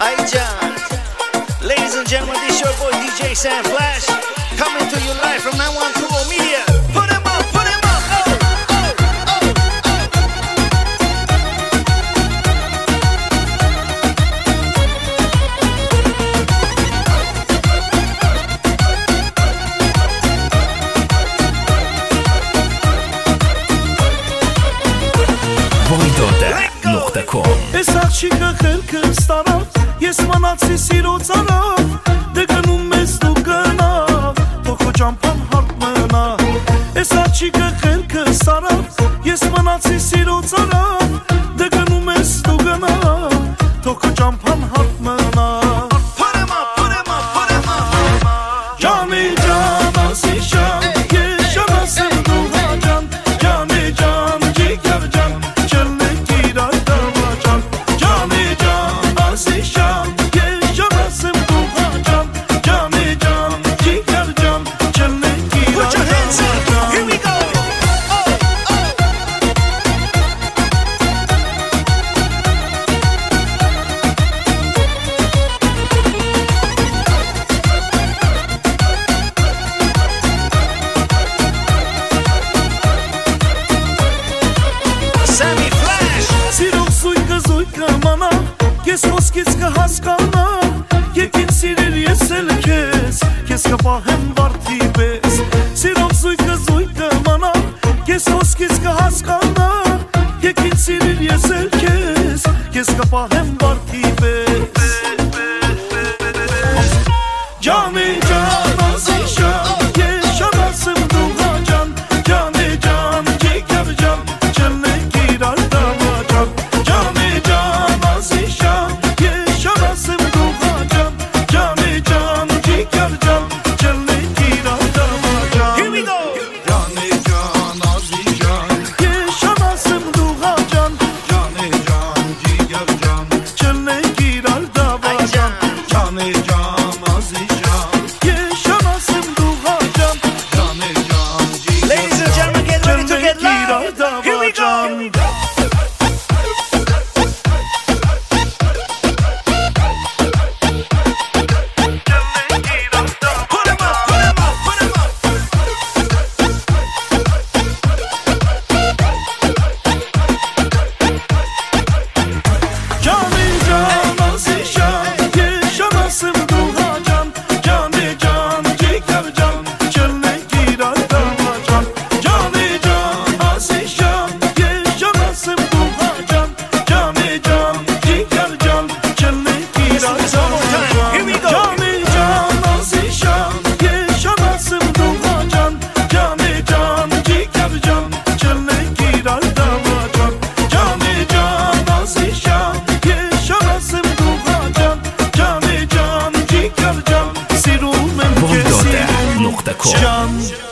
Aijan. Ladies and gentlemen, this is your boy DJ Sam Flash, coming to you live from 912 Media. Put him up, put him up. voidode.com Ես աղջիկը խելքս տարավ, ես մնացի սիրո ծանավ, դե գնում ես դու գնա, թող քո ճամփան հարթ մնա։ Ես աղջիկը խելքս տարավ, ես մնացի սիրո ծանավ, դե գնում ես դու գնա, թող քո ճամփան հարթ մնա։ Put him up, put him up, put him up. Ջանի ջան, ասիշան, ես շանասեմ դու հաջան, ջանի ջան, ջիգար ջան, չլնեք իրար դավաճան, ջանի ջան, ասիշան, ես շանասեմ դու հաջան, ջանի ջան, ջիգար ջան, չլնեք իրար Put your hands up, here we go. Sammy Flash. Սիրող զույգը մանա, ես ոսկից կհասկանա, եկին սիրիր ես էլ քեզ, ես կպահեմ վարդի պես։ Սիրող զույգը մանա, ես ոսկից կհասկանա, եկին սիրիր ես էլ քեզ, ես կպահեմ վարդի պես։ Ջանի ջան, ասիշան, ես շանասեմ դու հաջան, ջանի ջան, ջիգար ջան, չլնեք իրար դավաճան, ջանի ջան, ասիշան, ես շանասեմ դու հաջան, ջանի ջան, ջիգար ջան, չլնեք իրար դավաճան։ Here we go. Ջանի ջան, ասիշան, ես շանասեմ դու հաջան, ջանի ջան, ջիգար ջան, չլնեք իրար դավաճան, ջանի ջան, ասիշան, ես շանասեմ դու հաջան, ջանի ջան, ջիգար Ladies and gentlemen, get ready to get loud. Here we go. Put him up, put him up, put him up. Ջանի ջան, ասիշան, ես շանասեմ դու հաջան, ջանի ջան, ջիգար ջան, չլնեք իրար դավաճան, ջանի ջան, ասիշան, ես շանասեմ դու հաջան, ջանի ջան, ջիգար ջան, չլնեք իրար դավաճան, Here we go. ջանի ջան, ասիշան, ես շանասեմ դու հաջան, ջանի ջան, ջիգար ջան, չլնեք իրար դավաճան, ջանի ջան, ասիշան, ես շանասեմ դու հաջան, ջանի ջան, ջիգար ջան, սիրում եմ քեզ, voidode.com ջան